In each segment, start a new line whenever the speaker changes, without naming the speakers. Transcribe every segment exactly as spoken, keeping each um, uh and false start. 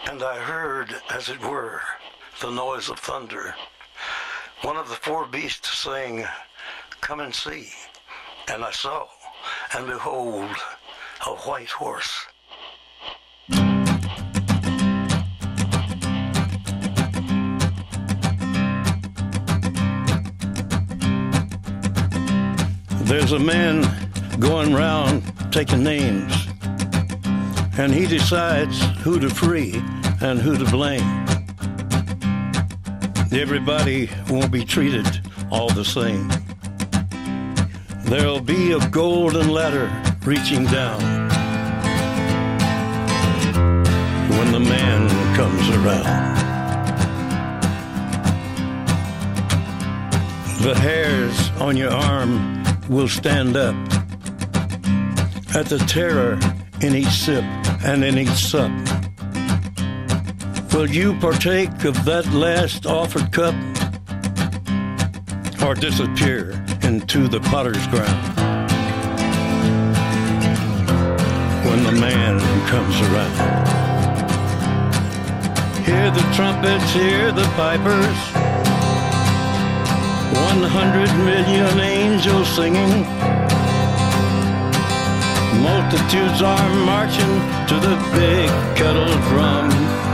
And I heard, as it were, the noise of thunder. One of the four beasts saying, "Come and see." And I saw, and behold, a white horse. There's a man going round taking names, and he decides who to free and who to blame. Everybody won't be treated all the same. There'll be a golden ladder reaching down when the man comes around. The hairs on your arm will stand up at the terror in each sip and in each sup. Will you partake of that last offered cup, or disappear into the potter's ground when the man comes around? Hear the trumpets, hear the pipers, one hundred million angels singing. Multitudes are marching to the big kettle drum.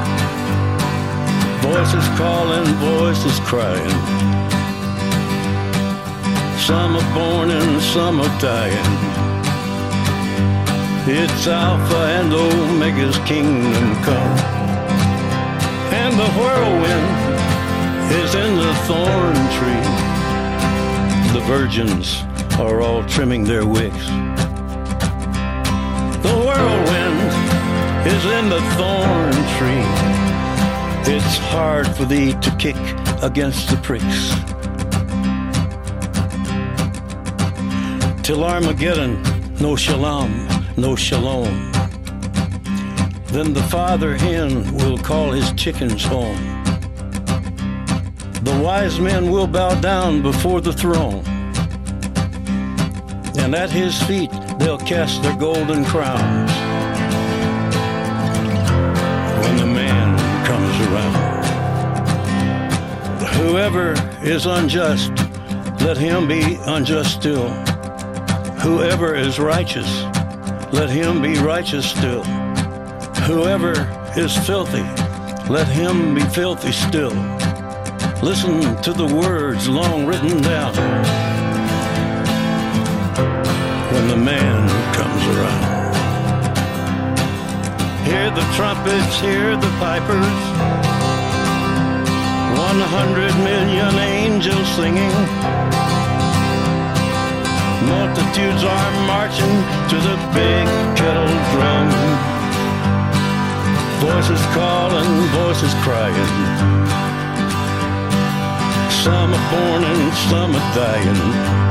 Voices calling, voices crying. Some are born and some are dying. It's Alpha and Omega's kingdom come. And the whirlwind is in the thorn tree. The virgins are all trimming their wicks. The whirlwind is in the thorn tree. It's hard for thee to kick against the pricks. Till Armageddon, no shalom, no shalom. Then the father hen will call his chickens home. The wise men will bow down before the throne, and at his feet they'll cast their golden crowns when the man comes around. Whoever is unjust, let him be unjust still. Whoever is righteous, let him be righteous still. Whoever is filthy, let him be filthy still. Listen to the words long written down when the man comes around. Hear the trumpets, hear the pipers, one hundred million angels singing. Multitudes are marching to the big kettle drum. Voices calling, voices crying. Some are born and some are dying.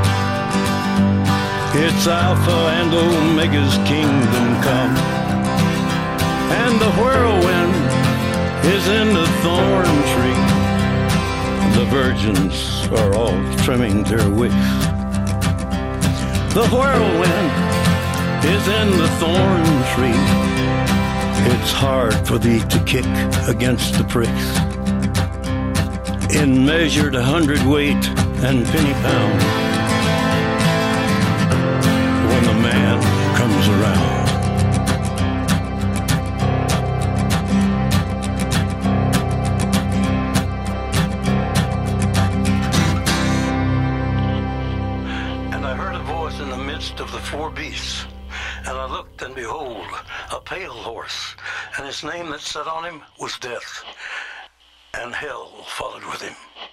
It's Alpha and Omega's kingdom come. And the whirlwind is in the thorn tree. The virgins are all trimming their wicks. The whirlwind is in the thorn tree. It's hard for thee to kick against the pricks. In measured hundredweight and penny pound when the man comes around. And I heard a voice in the midst of the four beasts, and I looked, and behold, a pale horse, and his name that sat on him was Death, and hell followed with him.